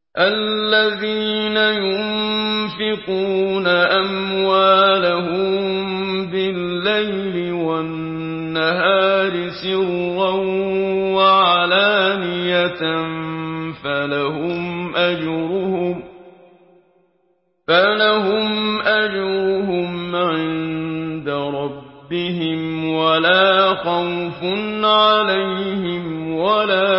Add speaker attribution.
Speaker 1: الذين ينفقون أموالهم بالليل والنهار سرا وعلانية فلهم أجرهم عند ربهم ولا خوف عليهم ولا